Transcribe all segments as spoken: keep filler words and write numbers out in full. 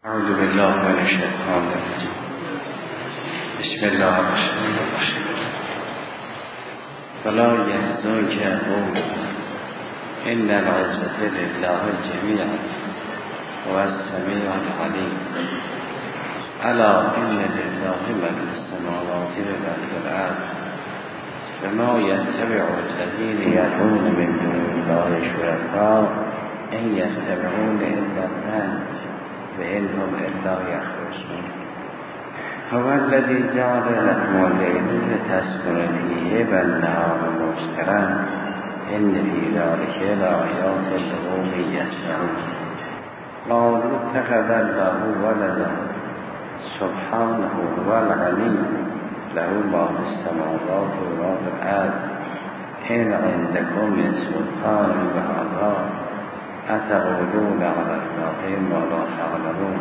اعوذ بالله من الشیطان الرجیم. بسم الله الرحمن الرحیم. فلا يحزنك قولهم ان العزة لله جميعا هو السميع العليم. الا ان لله من في السماوات ومن في الارض وما يتبع الذين يدعون من دون الله شركاء ان يتبعون الا الظن وإن هم إلا يخرصون. هو الذي جعل لكم الليل لتسكنوا فيه والنهار مبصرا إن في ذلك لآيات لقوم يسمعون. قالوا اتخذ الله ولدا سبحانه هو الغني له ما في السماوات وما في الأرض إن عندكم من سلطان بهذا أتقولون على الله ما لا تعلمون.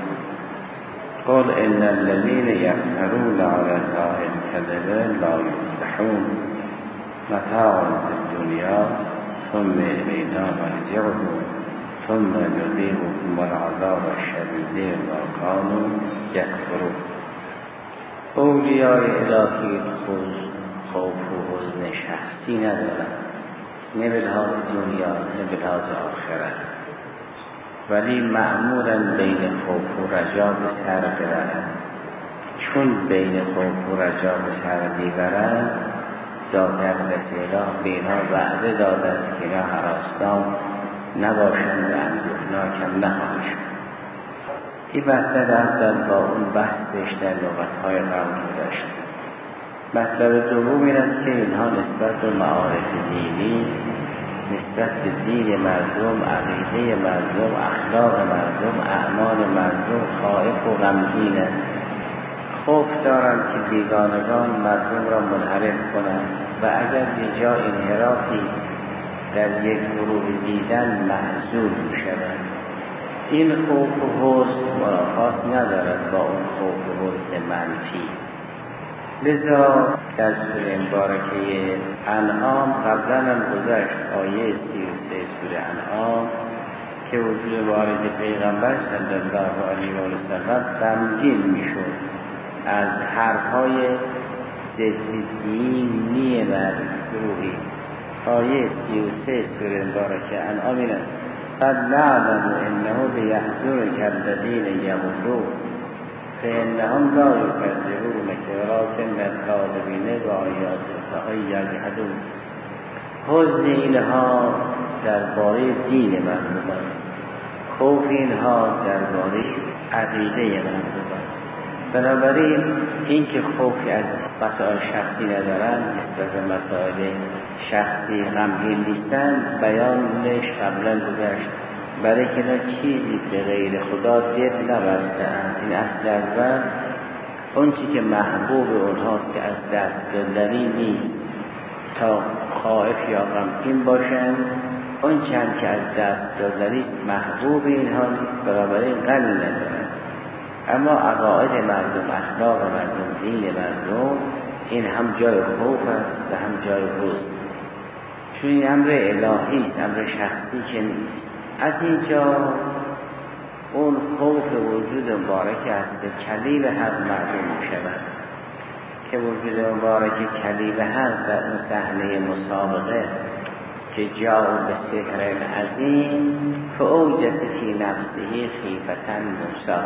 قل إن الذين يفترون على الله الكذب لا يفلحون. متاع في الدنيا ثم إلينا مرجعهم ثم نذيقهم العذاب الشديد ما كانوا يكفرون. اولیاء الهی خوف و حزن شخصی ندارند، نه به لحاظ دنیا نه به لحاظ آخرت، ولی معمولاً بین خوف و رجا به سر ببرند. چون بین خوف و رجا به سر میبرند، ذات اقدس اله به اینها وعده داده است که اینها هراسان نباشند و اندوهناک هم نخواهند شد. این مطلب اول با اون بحثش در لغت‌های قبل گذشت. مطلب دوم این است که اینها نسبت به معارف دینی، نسبت به دین مردم، عقیده مردم، اخلاق مردم، اعمال مردم خائف و غمگینند. خوف دارند که بیگانگان مردم را منحرف کنند و اگر به جا انحرافی در یک گروه دیدن محضور شوند. این خوف و حزن منافات ندارد با اون خوف و حزن منفی. لذا در سوره مبارکه انعام قبلا هم گذشت، آیه سی و سه سوره انعام که وجود وارد پیغمبر صلی الله علیه و سلم غمگین میشد از حرفهای ضد دینی گروهی. آیه سی و سه سوره مبارکه انعام این است: قد نعلم انه لیحزنک الذین یقولون فإنهم لا یکذبونک ولکن الکاذبین بآیات الله یجحدون. حزن اینها درباره دین مردم است، خوف اینها درباره عقیده مردم است. بنابراین این که خوفی از مسائل شخصی ندارند، نسبت به مسائل شخصی غمگین نیستند، بیانش قبلا گذشت. برای که اینا چیزی به غیر خدا دل نبستند. این اصل اول اون چی که محبوب اونهاست که از دست دادنی نیست تا خائف یا غمگین باشند، اون چند که از دست دادنی محبوب اینها نیست، بنابراین غمی ندارند. اما عقاید مردم، اخلاق مردم، دین مردم، این هم جای خوف است و هم جای حزن، چون این امر الهی است، امر شخصی که نیست. از اینجا اون خوف وجود مبارک است که کلیم حق معلوم شود، که وجود مبارک کلیم حق در اون صحنه مسابقه که جاء به سحر عظیم فاوجس فی نفسه خیفة موسی،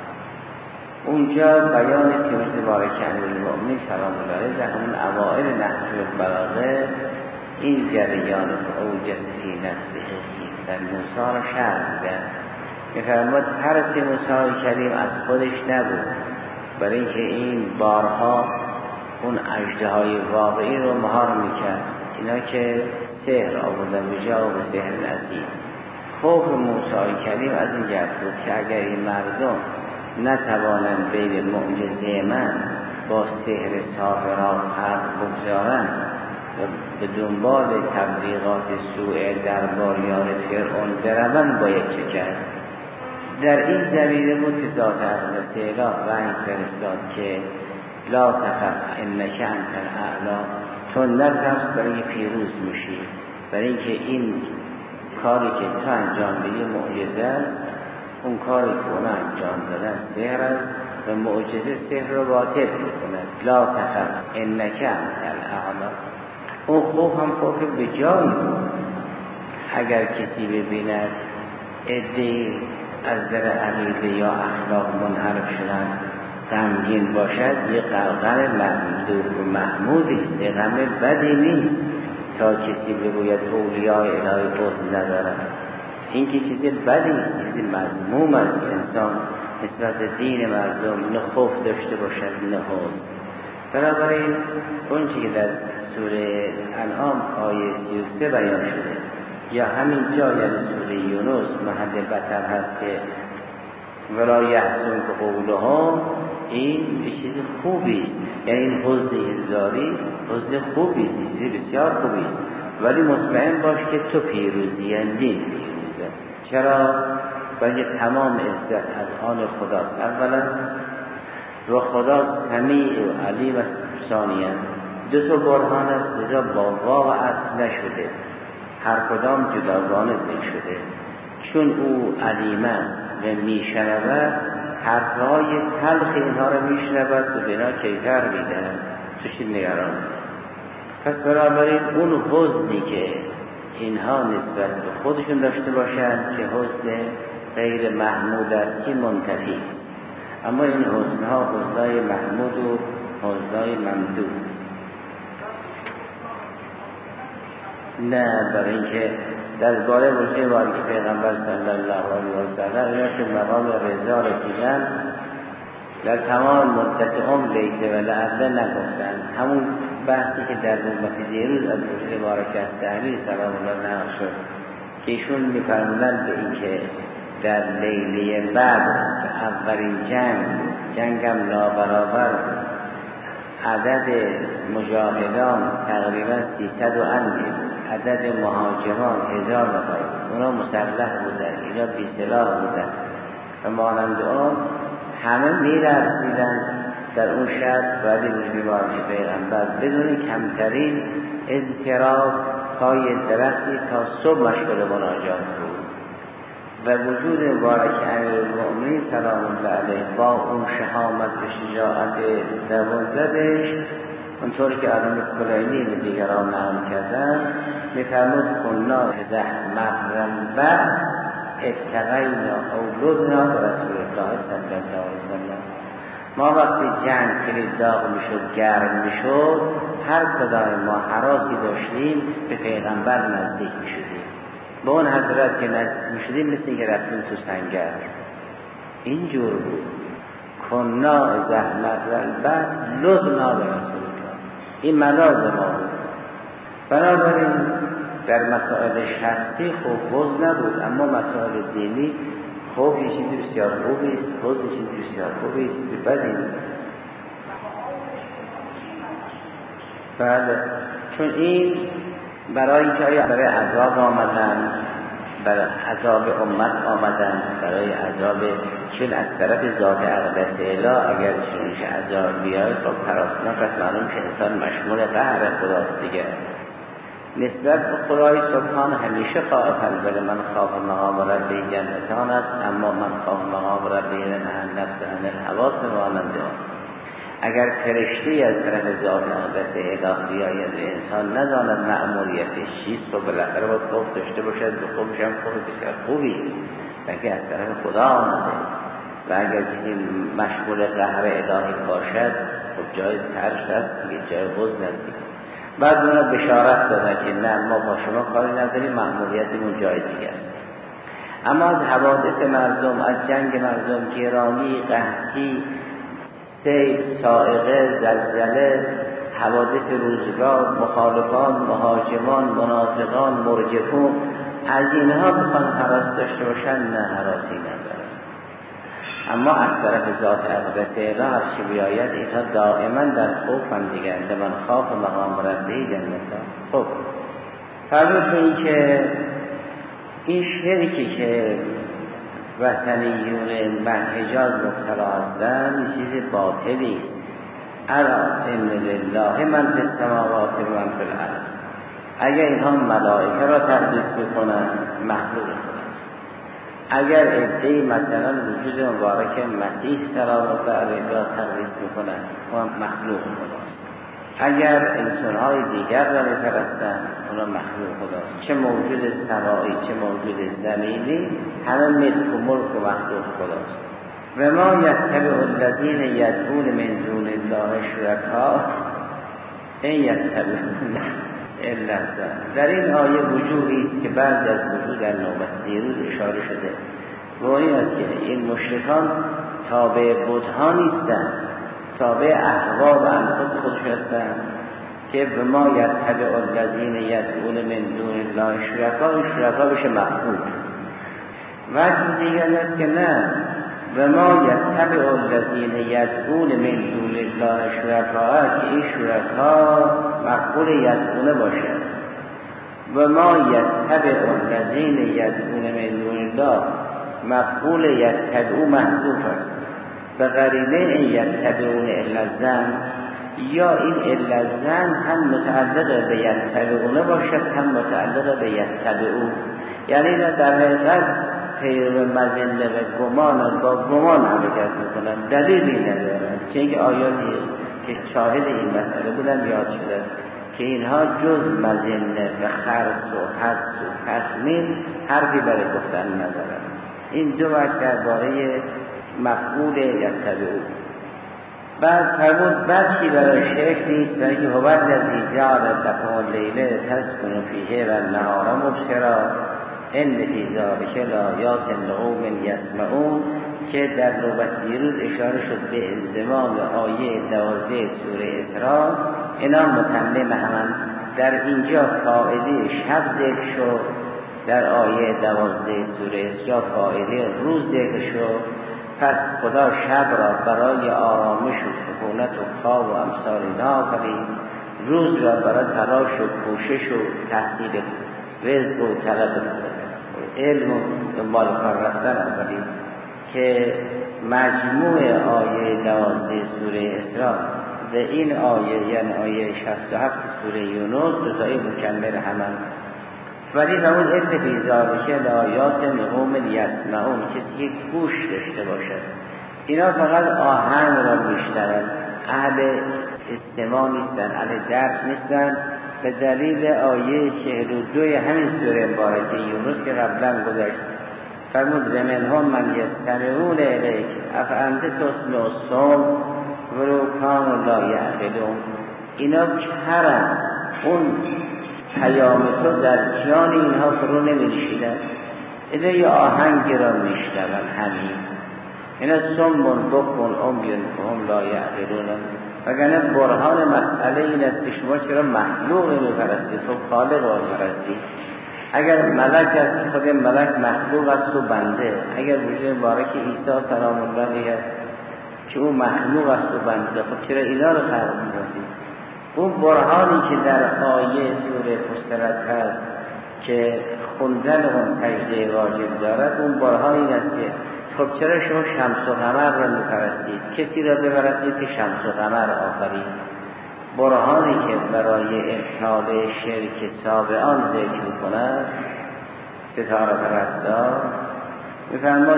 اونجا بیان که وجود مبارک امیرالمؤمنین سلام الله علیه در اون اوائل نهج البلاغه این جریان فاوجس فی نفسه در موسی را شرح میدن. میفرماد حرف موسی کریم از خودش نبود، برای اینکه این بارها اون اژدهای واقعی رو مهار میکرد. اینا که سحر آوردن به جا و به سحر عظیم. خوف موسی کریم از این جهت بود که اگر این مردم نتوانند بین معجزه من با سحر ساحرات حق بگذارند و به دنبال تبلیغات سوء درباریان فرعون بروند، باید چه کرد؟ در این زمینه بود که ذات اقدس اله وحی فرستاد که لا تخف انک انت الاعلی، تو نترس، برای پیروز میشی. برای اینکه این کاری که تو انجام بدی معجزه است اون کاری که اونا انجام دادن سحر است و معجزه سحر رو باطل میکند. لا تخف انک انت الاعلی. اون خوف هم خوف به جایی بود. اگر کسی ببیند عده‌ای از در عقیده یا اخلاق منحرف شدن غمگین باشد، یه قلقل ممدوح و محمودی است، یه غم بدی نیست تا کسی بگوید اولیاء الهی حسن ندارد. این که چیز بدی، چیزی مذموم است که انسان نسبت دین مردم نه خوف داشته باشد نه حزن. بنابراین اون چیزی که در سوره انعام آیه سی و سه بیان شده یا همین جا یعنی سوره یونس محل بطر هست که ولا یحزنک قولهم، این به چیز خوبی، یعنی این حزن هزاری حزن خوبی، چیزی بسیار خوبی، ولی مطمئن باش که تو پیروزی اندین پیروزه. چرا؟ برای تمام عزت از آن خداست. اولا رو خدا سمیع و علیم است. ثانیا دو تا برهان است، لذا با واو عطف نشده، هر کدام جداگانه ذکر شده. چون او علیم است و میشنود، حرفهای تلخ اینها رو میشنود و بنا کیفر میدهد. تو چی نگران؟ پس بنابراین اون حزنی که اینها نسبت به خودشون داشته باشند که حزن غیر محمود است، این منتفی. اما این حزنها حزنهای محمود و حزنهای ممدود نه. برای اینکه درباره روزه باری که پیغمبر صلی الله علیه و سلم اینا که مقام رضا رسیدن در تمام مدت عمر لیت و لعله نگفتن. همون بحثی که در نوبت دیروز از روزه بارک از تحلیل سلام الله نقل شد که ایشون می‌فرمودن به اینکه در لیله بعد اولین جنگ جنگم نابرابر عدد مجاهدان تقریبا سیصد و اندی، عدد مهاجمان هزار نفر، اونا مسلح بودن، اینا بی سلاح بودن و مانند آن همه می‌رقصیدن در اون شب بعد روز بیماری پیغمبر بدون کمترین اضطراب پای درختی تا صبح مشغول مناجات بود و وجود مبارک امیرالمؤمنین سلام الله علیه با اون شهامت و شجاعت دوازدهش، اونطوری که آدم کلینی به دیگران نقل کردن، می‌فرمود کنا اذا مرن بعد اتقینا او لدنا به رسول الله صلی الله علیه وسلم. ما وقتی جنگ خیلی داغ میشد، گرم میشد، هر کدام ما هراسی داشتیم به پیغمبر نزدیک میشدیم. به اون حضرت که نزدیک میشدیم مثل اینکه رفتیم تو سنگر. اینجور بود. کنا زحمت رلبت لدنا به رسول الله. این ملاز ما بود. بنابراین در مسائل شخصی خوب بوز نبود، اما مسائل دینی خوب یه چیزی بسیار خوبی است، خوب یه چیزی بسیار خوبی است، چیزی بدی نیست. بله، چون این برای اینکه آیا برای عذاب آمدن، برای عذاب امت آمدن، برای عذاب، چون از طرف ذات اقدس اله اگر چونش عذاب بیاید خب پراسناک است، معلوم که انسان مشمول قهر خداست دیگه. نسبت به خدای سبحان همیشه خواهد بل من خواف مقام ربی جنتان است، اما من خواف مقام ربی نهی نفس عن الهوا مانند آن. اگر فرشته از طرف ذات اقدس اله بیاید و انسان نداند مأموریتش چیست و بالاخره باید خوف داشته باشد، به خوفش هم خوف بسیار خوبی بلکه از طرف خدا آمده. و اگر کسی مشمول قهر الهی باشد خب جای ترس است دیگه، جای حزن است. بعد اونا بشارت دادن که نه، ما با شما کاری نداریم، مأموریتمون جای دیگه است. اما از حوادث مردم، از جنگ مردم، گرانی، قحطی، سیل، صاعقه، زلزله، حوادث روزگار، مخالفان، مهاجمان، منافقان، مرجفون، از اینها بخوان هراس داشته باشن، نه هراسی ندارن. اما از طرف ذات اقدس اله هر چی بیاید اینها دائما در خوفن دیگر. من خوف مقام ربی جنتان. خب فرمود به این که این شرکی که وثنیون منحجاز مبتلا هستن چیز باطلی. الا ان لله من فی السماوات و من فی الارض. اگر اینها ملائکه را تقدیس بکنن مخلوق خداست، اگر عده‌ای مثلا وجود مبارک مسیح سلام الله علیه را تقدیس میکنن و مخلوق خداست، اگر انسان‌های دیگر را میپرستند اونا مخلوق خداست، چه موجود سماعی چه موجود زمینی همه ملک و ملک و مخلوق خداست. و ما یتبع الذین یدعون من دون الله شرکا این یتبعون الا الظن. در این آیه وجوهی است که بعد از وجود در نوبت دیروز اشاره شده و این است که این مشرکان تابع بت‌ها نیستند، تابع اهوا و انفس خودشون هستند که به ما یتبع الذین یدعون من دون الله شرکا، این شرکا بشه مفعول. وجه دیگر است که نه، و ما یتبع الذین یدعون من دون الله شرکا که این شرکا مفعول یدعونه باشد. و ما یتبع الذین یدعون من دون الله مفعول یتبعو محذوف است به قرینه این یتبعون الا الظن، یا این الا الظن هم متعلق به یتبعونه باشد هم متعلق به یتبعو، یعنی در حقیقت پیرو مزنه و گمان با گمان حرکت میکنن، دلیلی ندارن. چه اینکه آیاتی که شاهد این مسئله بودن یاد شده که اینها جز مزنه و خرس و حدس و تخمین حرفی برای گفتن ندارن. این دو وقت درباره مفعول یتبعو. بعد فرمود بچی برای شرک نیست، برای که هو الذی جعل لکم اللیل تسکنوا فیه و النهار مبصرا ان فی ذلک لآیات لقوم یسمعون، که در نوبت دیروز اشاره شد به انضمام آیه دوازده سوره اسراء. اینا متمم همان در اینجا فائده شب ذکر شد، در آیه دوازده سوره اسراء فائده روز ذکر شد. پس خدا شب را برای آرامش و سکونت و خواب و امثال اینا آفرید، روز را برای تلاش و کوشش و تحصیل رزق و طلب علم و دنبال کار رفتن آفرید، که مجموع آیه دوازده سوره اسراء و این آیه یعنی آیه شصت و هفت سوره یونس دو تایی مکمل همان. ولی نمون ان فی ذلک لآیات لقوم یسمعون، کسی که گوش داشته باشد. اینا فقط آهنگ را میشنوند، اهل استماع نیستن، اهل درک نیستن، به دلیل آیه چهل و دو همین سوره مبارکه یونس که قبلا گذشت. فرمود منهم من یستمعون الیک افانت تسمع الصم ولو کانوا لا یعقلون. اینا چرا اون پیام تو در جان اینها فرو نمی‌نشیند؟ اینا یه آهنگی را میشنوند همین. اینا سمون بکن امیون فهم لا یعقلون. وگرنه برهان مسئله این است که شما چرا مخلوق می‌پرستید؟ خب خالق را پرستید. اگر ملک است، خود ملک مخلوق است و بنده. اگر وجود مبارک عیسی سلام الله علیه که او مخلوق است و بنده، خب چرا اینا رو خلق می‌کنید؟ اون برهانی که در آیه سوره فصلت هست که خوندن اون سجده واجب دارد، اون برهان این است که خب چرا شما شمس و قمر را می‌پرستید؟ کسی را بپرستید که شمس و قمر آفرید. برهانی که برای ابطال شرک سابقان ذکر می‌کند ستاره پرستان می‌فرماد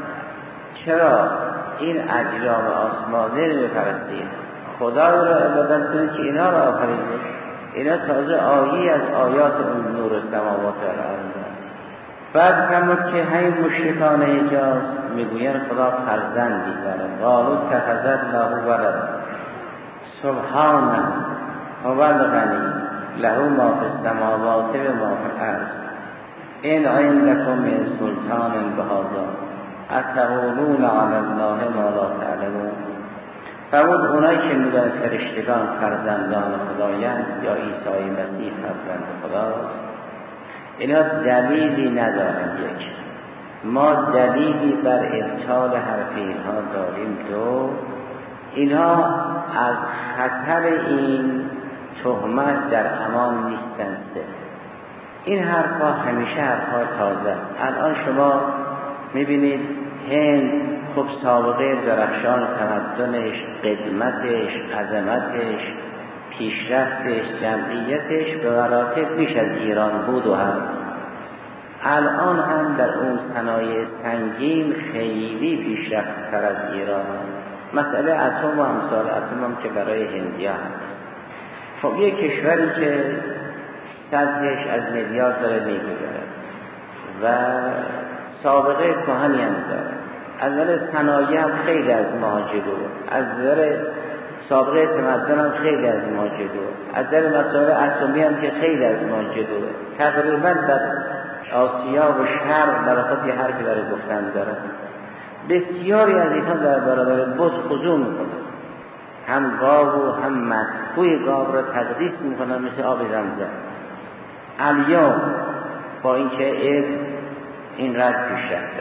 چرا این اجرام آسمانی رو می‌پرستید؟ خدا را عبادت کنید که اینا را آفریده. اینا تازه آیی از آیات اون نور السماوات و الارض. بعد فرمود که همین مشرکان حجاز میگویند خدا فرزندی دارد. قالوا اتخذ الله ولدا سبحانه هو الغنی له ما فی السماوات و ما فی الارض ان عندکم من سلطان بهذا اتقولون علی الله ما لا تعلمون. فرمود اونایی که میگن فرشتگان فرزندان خدایند یا عیسی مسیح فرزند خداست، اینا دلیلی ندارند. یک، ما دلیلی بر ابطال حرف اینها داریم. دو، اینها از خطر این تهمت در امان نیستند. سه، این حرفا همیشه حرفا تازه. الان شما میبینید هند خب سابقه درخشان تمدنش، قدمتش، عظمتش، پیشرفتش، جمعیتش به مراتب بیش از ایران بود و هست. الان هم در اون صنایع سنگین خیلی پیشرفته تر از ایران. مسئله اتم و امثال اتم هم که برای هندیا هست. خب یک کشوری که سطحش از میلیارد داره میگذره و سابقه کهنی هم داره، از نظر صنایع هم خیلی از ما جلو، از نظر سابقه تمدن هم خیلی از ما جلو، از نظر مسائل اتمی هم که خیلی از ما جلو. تقریبا در آسیا و شرق در خود یه حرفی برای گفتن داره. بسیاری از اینها در برابر بت خضوع میکنن، هم گاو و هم مدفوع گاو را تقدیس میکنن مثل آب زمزم. الیوم با اینکه علم این رد پیش رفته،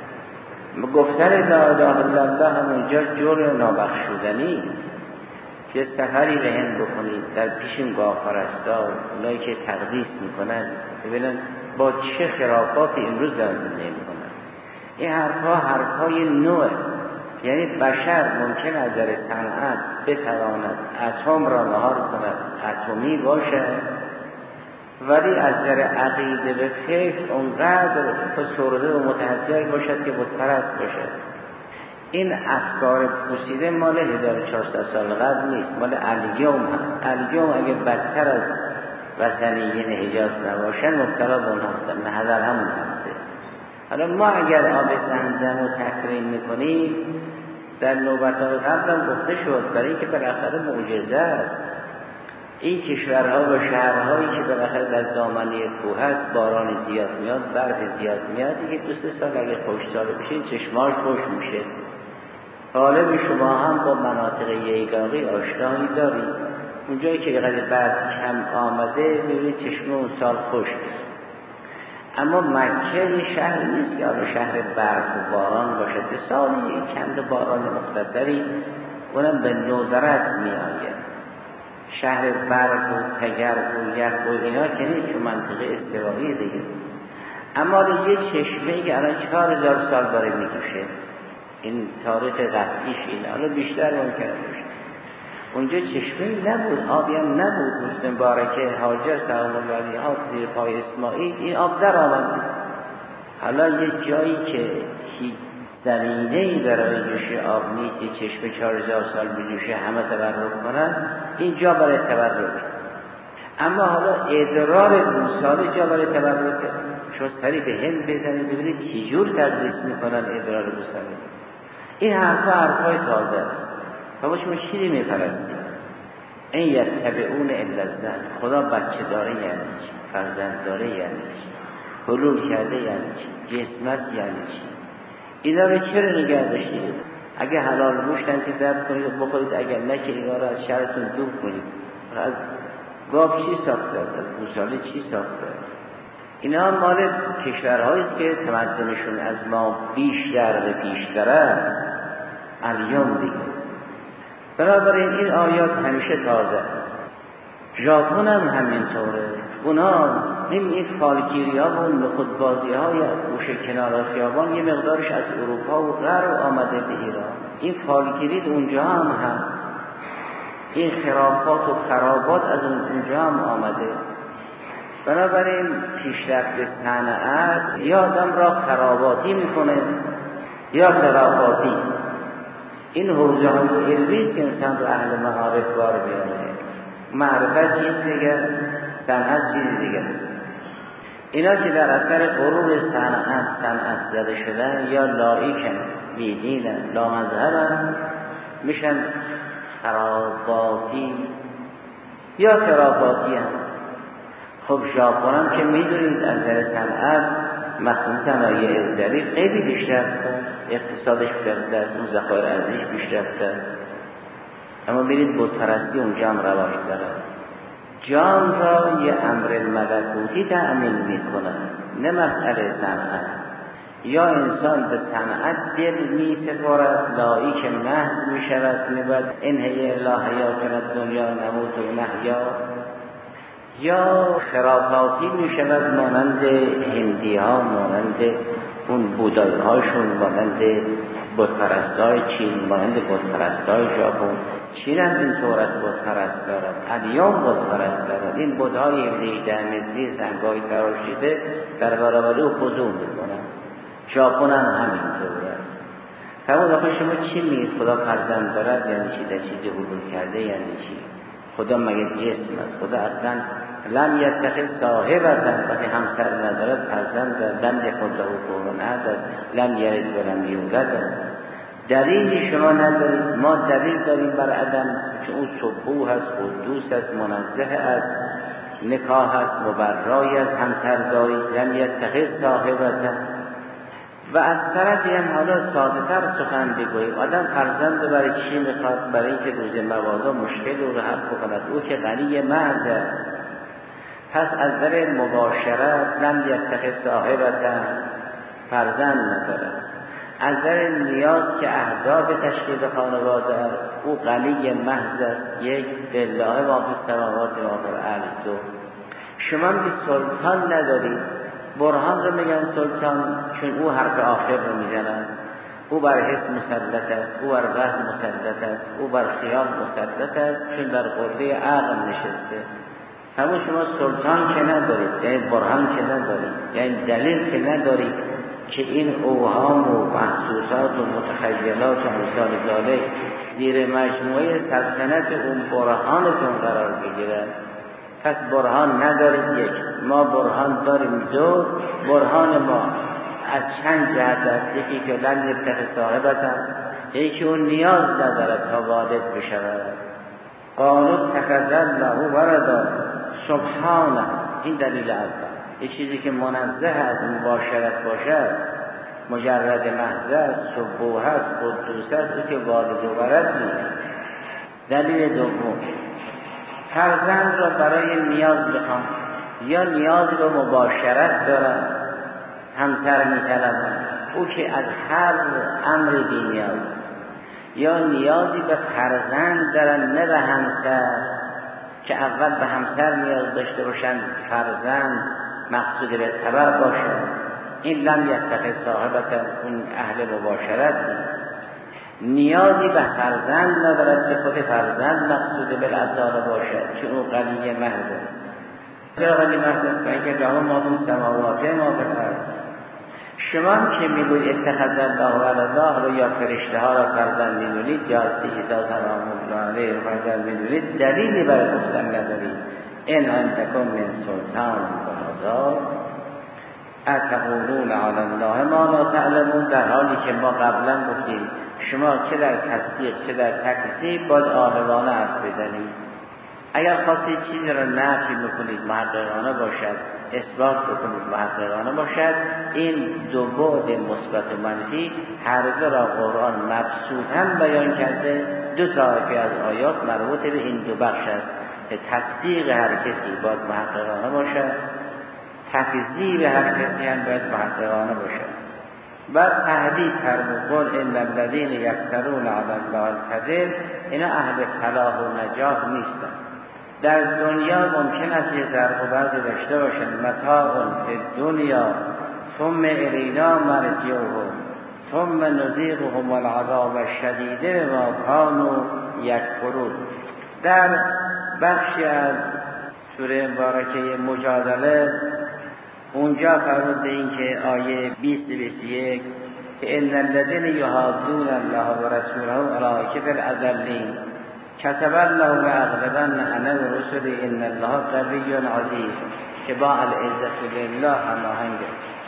گفتن لا اله الا الله هم اونجا جرم نابخشودنی که سفری به هند بکنید در پیش این گاو پرستا اونایی که تقدیس میکنن ببینن با چه خرافاتی امروز دارن زندگی میکنن. این حرفها حرفهای نوعه، یعنی بشر ممکن از نظر صنعت بتواند اتم را مهار کند، اتمی باشد، ولی از نظر عقیده به فکر اونقدر فسرده و متحجر باشد که بتپرست باشد. این افکار پوسیده مال هزار و چهارصد سال قبل نیست، مال الیوم هست. الیوم اگه بدتر از وثنیین حجاز نباشن مبتلا به اون هستن، نه هزار همون هسته. حالا ما اگر آب زمزم رو تکریم میکنیم، در نوبت‌های قبل هم گفته شد برای اینکه بالاخره معجزه است. این کشورها و شهرهایی که بالاخره در دامنه کوه هست، باران زیاد میاد، برف زیاد میاد، دیگه دو سه سال اگه خشکسال بشه چشماش خوش میشه. غالب شما هم با مناطق ییلاقی آشنایی دارید، اونجایی که یه برف کم آمده میبینید چشم اون سال خشک. اما مکه یه شهر نیست که آن شهر برف و باران باشد. به سالی چند باران مختصری اونم به ندرت میآید. شهر برف و تگرگ و یخ و اینا که نیست، چون منطقه استوایی دیگه. اما یه چشمه‌ای که الان چهار هزار سال داره میکشه، این تاریخ قطعیش اینه، الان بیشتر ممکنه باشه. اونجا چشمه‌ای نبود، آبی هم نبود. روز مبارکه هاجر سلام الله علیها زیر پای اسماعیل این آب در آمد. حالا یه جایی که هیچ زمینه‌ای برای جوش آب نیست، یه چشمه چهار هزار سال بجوشه همه تبرک کنن، این جا برای تبرک. اما حالا ادرار گوساله جا برای تبرک. شما سری به هند بزنید ببینید چی جور تقدیس میکنن ادرار گوساله. این حرفا حرفای تازه است. بابا شما چی میپرستید؟ این یتبعون الا الظن. خدا بچه داره یعنی چی؟ فرزند داره یعنی چی؟ حلول کرده یعنی چی؟ جسمت یعنی چی؟ اینا رو چرا نگه داشتید؟ اگه حلال گوشت انتظار کنید و بخورید، اگر نه که اینا رو از شهرتون دور کنید. از گاو چی ساخته؟ از گوساله چی ساخته؟ اینا مال کشورهایی است که تمدنشون از ما بیشتر و بیشتر است. الیوم دیگه. بنابراین این آیات همیشه تازه است. ژاپن هم همینطوره. اونا این این فالگیری ها و نخودبازی های گوشه کنار خیابان یه مقدارش از اروپا و غرب آمده به ایران. این فالگیری اونجا هم هم این خرافات و خرابات از اونجا هم آمده. بنابراین پیشرفت صنعت یا آدم را خراباتی میکنه یا خرافاتی. این حوزه های علمی که انسان رو اهل معارف بار بیاره. معرفت چیز دیگر، صنعت چیز دیگر. اینا که در اثر غرور صنعت صنعت زده شدن یا لایکن بیدینن لا مذهبن میشن خراباتی یا خرافاتی هم. خب ژاپن هم که میدونید از نظر صنعت مثلا صنایع ازدری خیلی بیشتر اقتصادش بیشتر است، اون ذخایر ارزش بیشتر است. اما برید بتپرستی اونجا هم رواج داره. جان را یه امر ملکوتی تأمین میکنه، نه مسئله صنعت. یا انسان به صنعت دل می سپارد، لایک محض می شود، میبود این هی الله حیاتنا دنیا نموت و نحیا، یا خرافاتی می شود مانند هندی ها، مانند اون بودایی هاشون، مانند بتپرست های چین، مانند بتپرست های ژاپن. چین هم این طورت بود پرست دارد، ادیان بود پرست دارد. این بودهای دیده مثلی سنگای تراشیده در برابر او خضوع میکنن. ژاپن هم همینطوره. فرمود آخه شما چی میگید خدا فرزند دارد؟ یعنی چی؟ در چیزی حلول کرده یعنی چی؟ خدا مگه جسم است؟ خدا اصلا لم یتخذ صاحبة، وقتی همسر ندارد فرزند دارد. لم یکن له کفوا احد، لم یلد و لم یولد. دلیلی شما ندارید، ما دلیل داریم بر عدم، چون او سبوح است، قدوس است، منزه است، نکاح است، مبرای است، همسرداری است، لم یتخذ صاحبة. و از طرفی هم حالا ساده تر سخن بگوییم، آدم فرزند برای چی میخواد؟ برای اینکه روز مبادا مشکل رو حل بکند. او که غنی محض است. پس از نظر مباشرت لم یتخذ صاحبة، فرزند ندارد. از نظر نیاز که اهداف تشکیل خانواده است، او غنی محض است. یک، لله ما فی السماوات و ما فی الارض. دو، شما می سلطان ندارید. برهان رو میگن سلطان چون او حرف آخر رو میزنن. او بر حس مسلط است، او بر وهم مسلط است، او بر خیال مسلط است، چون در قله عقل نشسته. همون شما سلطان که ندارید، یعنی برهان که ندارید، یعنی دلیل که ندارید که این اوهام و محسوسات و متخیلات و مثال ذالک زیر مجموعه سلطنت اون برهانتون قرار بگیرد. پس برهان ندارید. یک، ما برهان داریم. دو، برهان ما از چند جهت است. یکی که لم یتخذ صاحبة، یکی اون نیاز ندارد تا والد بشود. قالوا اتخذ الله ولدا سبحانه، این دلیل اول. یه چیزی که منزه از مباشرت باشد، مجرد محض است، سبوح است، قدوس است، او که والد و ولد نیست. دلیل دوم، فرزند را برای نیاز بخوام، یا نیاز به مباشرت دارم، همسر می‌طلبم، او که از هر امری بی نیاز، یا نیازی به فرزند دارن نه به همسر، که اول به همسر نیاز داشته باشن، فرزند مقصود به تبع باشد. این لم یتخذ صاحبة، اون اهل مباشرت نیست. نیازی به فرزند ندارد که خود فرزند مقصود بالاصاله باشد، چون او غنی محض است. چرا غنی محض است؟ برای اینکه له ما فی السماوات و ما فی الارض. شما هم که میگوید اتخذ الله ولدا رو یا فرشته ها را فرزند میدونید، یا عیسی سلام الله علیه رو فرزند میدونید، دلیلی برای گفتن ندارید. ان انتکم من سلطان بهذا اتقولون علی الله ما لا تعلمون. در حالی که ما قبلا گفتیم شما چه در تصدیق چه در تکذیب باید عاقلانه حرف بزنید. اگر خواستید چیزی را نفی بکنید محققانه باشد، اثبات بکنید محققانه باشد، این دو بعد مثبت و منفی هر دو را قرآن مبسوطاً بیان کرده. دو طایفه از آیات مربوط به این دو بخش است که تصدیق هر کسی باید محققانه باشد، تکذیب هر کسی هم باید محققانه باشد. بعد تهدید فرمود قل ان الذین یفترون علی الله الکذب، اینا اهل فلاح و نجاح نیستن. در دنیا ممکن است یه ضرب و برد داشته باشند، متاع فی دنیا ثم الینا مرجعهم ثم نذیقهم العذاب الشدید بما کانوا یکفرون. در بخشی از سوره مبارکه مجادله اونجا فرمود این که آیه بیست بیست و یک که ان الذین یحادون الله و رسوله اولئک فی الاذلین کتب الله لاغلبن انا و رسلی ان الله قوی عزیز، که با العزت لله هماهنگ.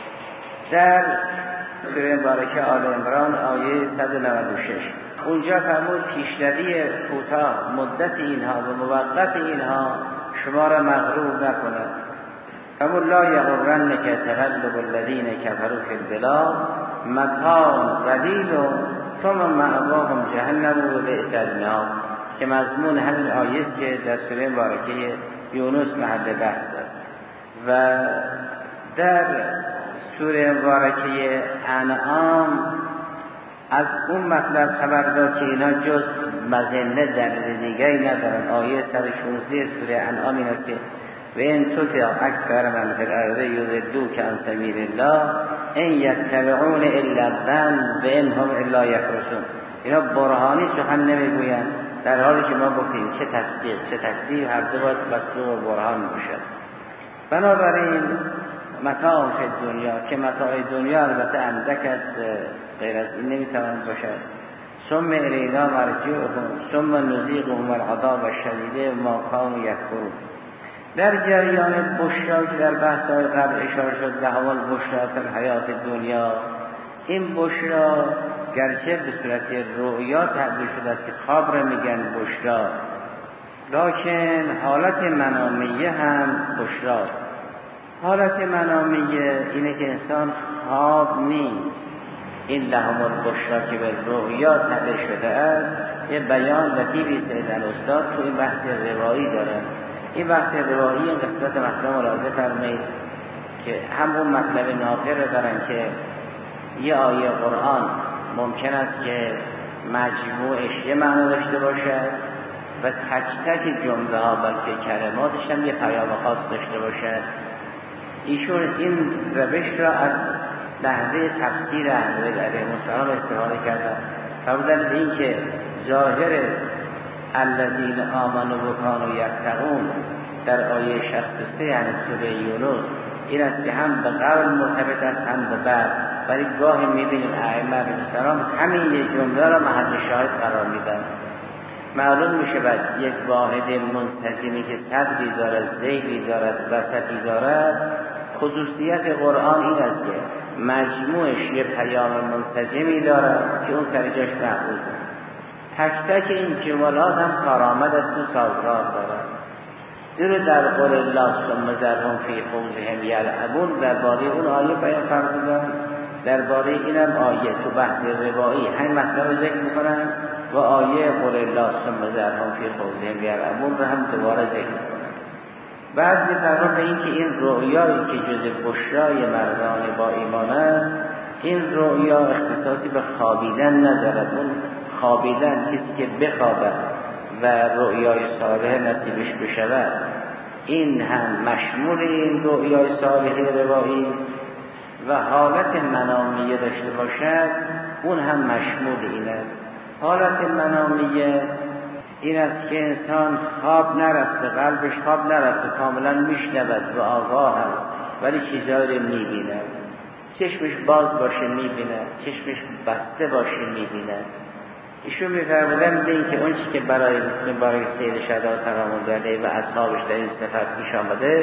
در سوره مبارکه آل عمران آیه صد و نود و شش اونجا فرمود پیشروی کوتاه مدت اینها و موقت اینها شما را مغرور نکند. فرمود لا یغرنک تقلب الذین کفروا فی البلاد متاع قلیل ثم مأواهم جهنم و بئس المهاد، که مضمون همین آیه است که در سوره مبارکه یونس محل بحث است. و در سوره مبارکه انعام از اون مطلب خبر داد که اینا جز مظنه در دیگری ندارن. آیه صد و شانزده سوره انعام این است که و این تطع اکثر من فی الارض یضلوک عن سبیل الله ان یتبعون الا الظن و ان هم الا یخرصون. اینا برهانی سخن نمیگویند، در حالی که ما گفتیم چه تصدیق چه تکذیب هر دو باید مصدوق و برهان باشد. بنابراین متاع فی دنیا که متاع دنیا البته اندک است، غیر از این نمیتواند باشد. ثم الینا مرجعهم ثم نذیقهم العذاب الشدید ما کانوا یکفرون. در جریان بشرا که در بحث‌های قبل اشاره شد، لهم البشرا فی الحیات دنیا، این بشرا گرچه به صورت رؤیا تعبیر شده است که خواب را میگن بشرا، لکن حالت منامیه هم بشراست. حالت منامیه اینه که انسان خواب نیست. این لهم البشرا که به رؤیا تعبیر شده است یه بیان لطیفی سید الاستاد تو این بحث روایی داره. این بحث روایی این قسمت مطلب ملاحظه فرمایید که همون مطلب ناظر دارن که یه آیه قرآن ممکن است که مجموعش یه معنا داشته باشد و تک تک جمله ها بلکه کلماتش هم یه پیام خاص داشته باشد. ایشون این روش را از لحظه تفسیر اهل بیت علیهم السلام استفاده کردن. فرمودن به این که ظاهر الذین آمنوا و کانوا یتقون در آیه شصت و سه یعنی سوره یونس این است که هم به قبل مرتبط است هم به بعد، ولی گاهی میبینیم ائمه علیهم السلام همین یک جمله را محل شاهد قرار میدن. معلوم میشه بعد یک واحد منسجمی که صدری دارد، ذیلی دارد، وسطی دارد. خصوصیت قرآن این است که مجموعش یه پیام منسجمی دارد که اون سر جاش محفوظه. تک تک این جملات هم کارآمد است و سازگار دارد. در در قول الله ثم ذرهم فی خوضهم یلعبون درباره اون آیه بیان فرمودن، درباره اینم آیه تو بحث روایی همین مطلب رو ذکر میکنن و آیه قول الله ثم ذرهم فی خوضهم یلعبون رو هم دوباره ذکر میکنن. بعد میفرمان به این که این رؤیایی که جز بشرای مردان با ایمان است، این رؤیا اختصاصی به خوابیدن ندارد. اون خوابیدن کسی که بخوابد و رؤیای صالح نصیبش بشود این هم مشمول این رؤیای صالح روایی و حالت منامیه داشته باشد اون هم مشمول این است. حالت منامیه این است که انسان خواب نرفته، قلبش خواب نرفته، کاملا میشنود و آگاه است ولی چیزایی رو میبیند. چشمش باز باشه میبیند، چشمش بسته باشه میبیند. ایشون میفرمودن به این که اون چی که برای برای سید شهدا سلام الله علیه و اصحابش در این صفت پیش آمده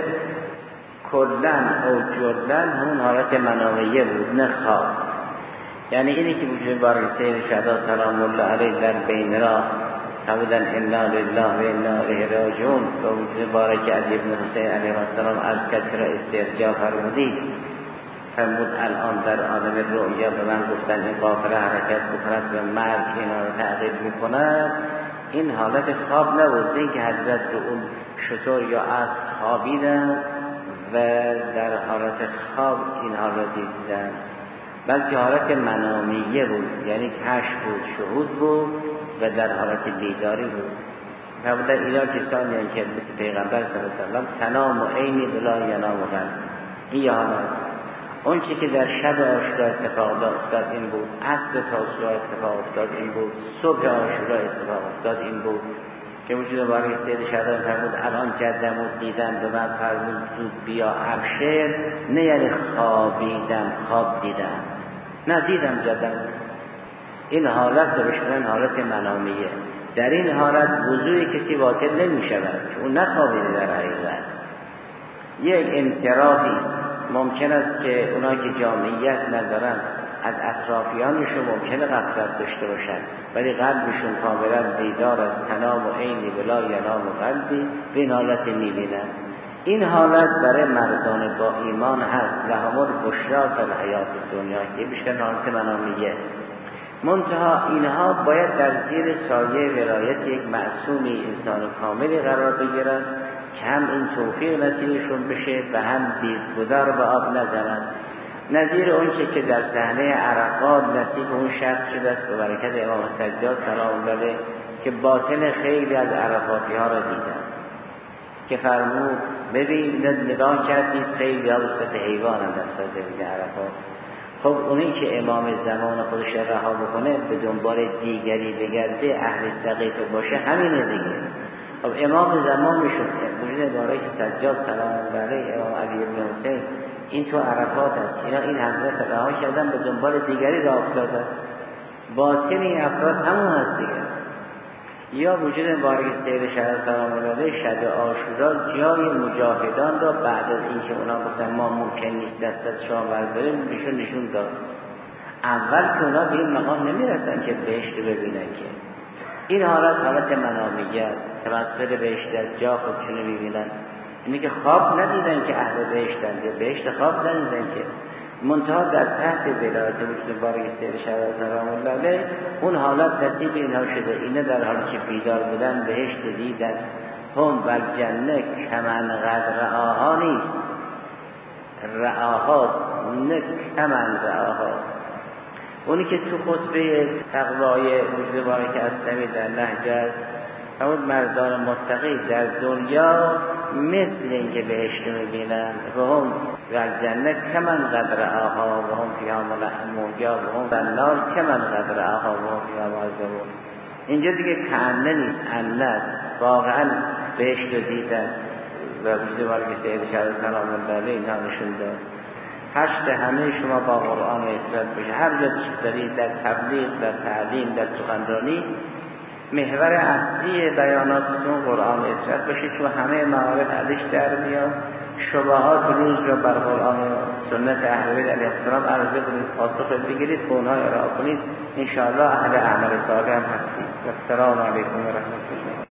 کلن او جلن همون حالت منامیه بود، نه خواب. یعنی اینی که وجود برای سید شهدا سلام الله علیه در بین را فرمودن انا لله و انا الیه راجعون و وجود بارک علی ابن حسین علیه السلام از کثر استرجاع فرمودید. فرمود الان در عالم رؤیا به من گفتن این قافله حرکت بکند و مرگ اینا رو تعقیب میکند. این حالت خواب نبود، این که حضرت رو اون شطور یا اسب خوابیدن و در حالت خواب این حالت دیدن، بلکه حالت منامیه بود، یعنی کشف بود، شهود بود و در حالت بیداری بود. فرمودن اینا کسانی هستند که مثل پیغمبر صلی الله علیه و سلم تنام و عینی بلا ینام غن. این حالت اون چی که در شب عاشورا اتفاق افتاد این بود، عصر تاسوعا اتفاق افتاد این بود، صبح عاشورا اتفاق افتاد این بود که وجود باری سید شهدا فرمود الان جدم و دیدم به من فرمود زود بیا ابشر، نه یعنی خوابیدم خواب دیدم، نه دیدم جدم. این حالت رو بشنن حالت منامیه. در این حالت وضوع کسی باطل نمی شود که اون نخوابیده. در حقیقت یک انصرافی ممکن است که اونا که جامعیت ندارن از اطرافیانشون ممکنه غفلت داشته باشن ولی قلبشون کاملا بیدار از تنام و عینی بلا ینام و قلبی به این حالت میبینن. این حالت برای مردان با ایمان هست. لهم البشری فی الحیات دنیا که بیشتر حالت منامیه. منتها اینها باید در زیر سایه ولایت یک معصومی انسان کاملی قرار بگیرن که هم این توفیق نصیبشون بشه و هم دیدگذار به آب نزنن. نظیر اون چه که در صحنه عرفات نصیب اون شخص شده است به برکت امام سجاد سلام الله علیه که باطن خیلی از عرفاتی ها را دیدن که فرمود ببین نگاه کردید خیلی ها بسط حیوان هم نسبت ببین عرفات خب اونی که امام زمان خودش رها بکنه به دنبال دیگری بگرده اهل سقیف باشه همینه دیگه. خب امام زمان میشد وجود عباره که سجاد سلام الله علیه امام علی بن حسین این تو عرفات است، اینا این حضرت رها کردن به دنبال دیگری راه افتادن. باطن این افراد همون هست دیگه. یا وجود مبارک سید شهر سلام الله علیه شب عاشورا جای مجاهدان را بعد از اینکه اونا گفتن ما ممکن نیست دست از شما برداریم نشون نشون داد. اول که اونا به این مقام نمیرسن که بهشت ببینن که این حالت حالت منامیه است. توسل بهشت از جا خودشونو ببینن، اینی که خواب ندیدن که اهل بهشتن، یا بهشت خواب ندیدن که منتها در تحت ولایت وجود مبارک سید شهر سلام الله علیه اون حالت نصیب اینها شده. اینه در حالی که بیدار بودن بهشت دیدن. هم بر جنه کمن قد رعاها نیست، رعاهاست نه کمن رعاها. اونی که تو خطبه تقوای وجود مبارک اسلامی در نهج است همون مردان متقی در دنیا مثل اینکه بهشت میبینن و هم در جنت کمن قدر آها و هم فیها ملحمون یا و هم در نار کمن قدر آها و هم فیها معذبون. اینجا دیگه کانه نیست، انه واقعا بهشت رو دیدن و وجود مبارک سید شهر سلام الله علیه اینها نشون داد. حشد همه شما با قرآن و اطلاعات بشه. هر جا دارید در تبلیغ، در تعلیم، در سخنرانی محور اصلی بیاناتتون قرآن و اطلاعات بشه، چون همه معارف ازش در میاد. شبهات روز را بر قرآن و سنت اهل بیت علیه السلام عرضه کنید، پاسخ بگیرید، به اونها ارائه کنید. انشاءالله اهل اعمال صالح هم هستید. السلام علیکم و رحمت الله.